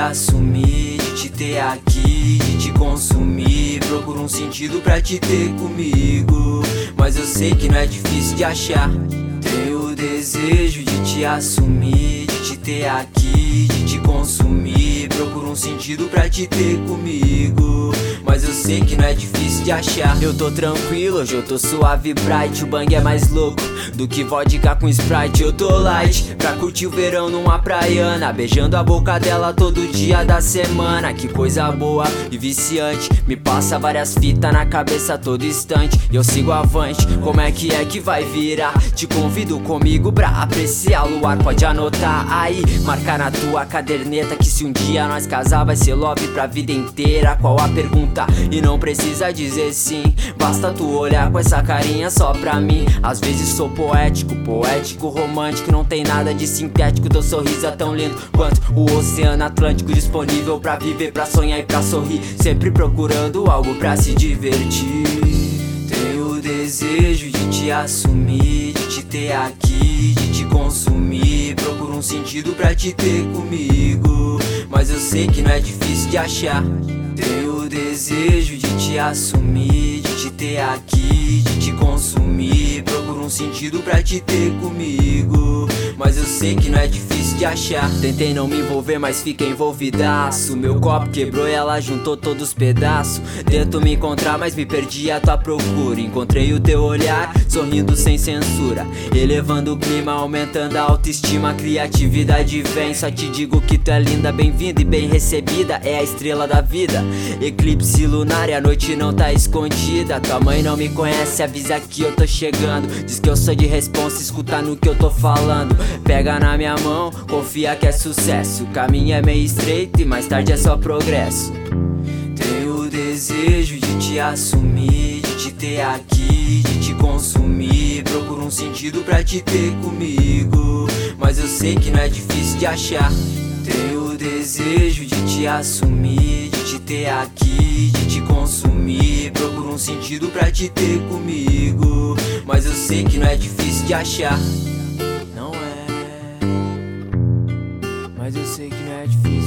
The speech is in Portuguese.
assumir, de te ter aqui, de te consumir. Procuro um sentido pra te ter comigo, mas eu sei que não é difícil de achar. Tenho o desejo de te assumir, de te ter aqui, de te consumir. Procuro um sentido pra te ter comigo, mas eu sei que não é difícil de achar. Eu tô tranquilo, hoje eu tô suave bright. O bang é mais louco do que vodka com Sprite. Eu tô light pra curtir o verão numa praiana, beijando a boca dela todo dia da semana. Que coisa boa e viciante, me passa várias fitas na cabeça a todo instante. E eu sigo avante, como é que vai virar? Te convido comigo pra apreciar o luar. Pode anotar aí, marcar na tua caderneta, que se um dia nós casar vai ser love pra vida inteira. Qual a pergunta? E não precisa dizer sim, basta tu olhar com essa carinha só pra mim. Às vezes sou poético, romântico, não tem nada de sintético. Teu sorriso é tão lindo quanto o oceano Atlântico, disponível pra viver, pra sonhar e pra sorrir, sempre procurando algo pra se divertir. Tenho o desejo de te assumir, de te ter aqui, de te consumir. Procuro um sentido pra te ter comigo, mas eu sei que não é difícil de achar. Tenho o desejo de te assumir, de te ter aqui, de te consumir. Procuro um sentido pra te ter comigo, mas eu sei que não é difícil de achar. Tentei não me envolver, mas fiquei envolvidaço. Meu copo quebrou e ela juntou todos os pedaços. Tento me encontrar, mas me perdi à tua procura. Encontrei o teu olhar, sorrindo sem censura, elevando o clima, aumentando a autoestima. A criatividade vem, só te digo que tu é linda, bem-vinda e bem recebida. É a estrela da vida, eclipse lunar e a noite não tá escondida. Tua mãe não me conhece, avisa que eu tô chegando. Diz que eu sou de responsa, escuta no que eu tô falando. Pega na minha mão, confia que é sucesso. O caminho é meio estreito e mais tarde é só progresso. Tenho o desejo de te assumir, de te ter aqui, de te consumir. Procuro um sentido pra te ter comigo, mas eu sei que não é difícil de achar. Tenho o desejo de te assumir, de te ter aqui, de te consumir. Procuro um sentido pra te ter comigo, mas eu sei que não é difícil de achar. Não é, mas eu sei que não é difícil.